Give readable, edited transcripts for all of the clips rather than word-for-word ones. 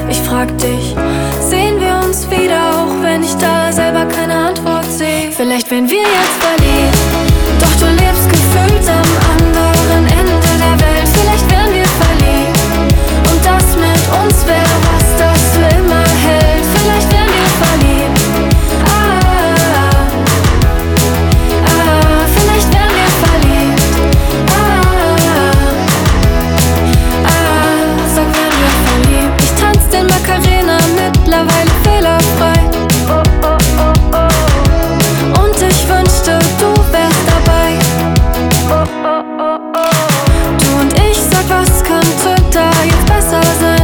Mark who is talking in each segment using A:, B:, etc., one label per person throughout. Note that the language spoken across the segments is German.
A: Ich frag dich, sehen wir uns wieder, auch wenn ich da selber keine Antwort sehe? Vielleicht werden wir jetzt verliebt, doch du lebst gefühlt am anderen Ende der Welt. Vielleicht werden wir verliebt und das mit uns wäre was, das für immer hält. Vielleicht werden wir verliebt, vielleicht werden wir verliebt, sag, werden wir verliebt. Ich tanz den Macarena mittlerweile fehlerfrei. Und ich wünschte, du wärst dabei. Du und ich, sag, was könnte da jetzt besser sein?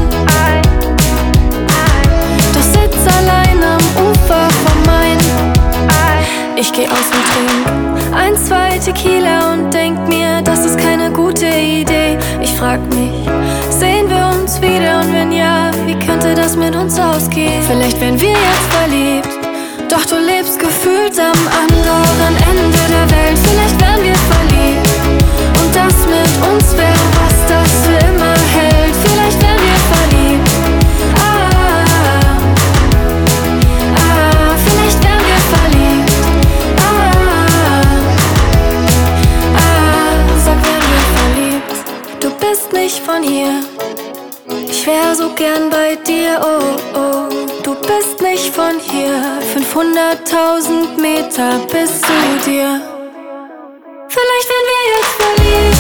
A: Doch sitz allein am Ufer vom Main. Ich geh aus und trink 1, 2 Tequila und denk mir, das ist keine gute Idee. Ich frag mich, sehen wir uns wieder und wenn ja, wie könnte das mit uns ausgehen? Vielleicht werden wir jetzt verliebt, doch du lebst gefühlt am anderen Ende der Welt. Vielleicht werden wir verliebt und das mit uns wäre was, das für immer hält. Vielleicht werden wir verliebt, vielleicht werden wir verliebt, sag, werden wir verliebt. Du bist nicht von hier, ich wär so gern bei dir, oh, oh. Du bist nicht von hier, 500.000 Meter bis zu dir. Vielleicht werden wir jetzt verliebt.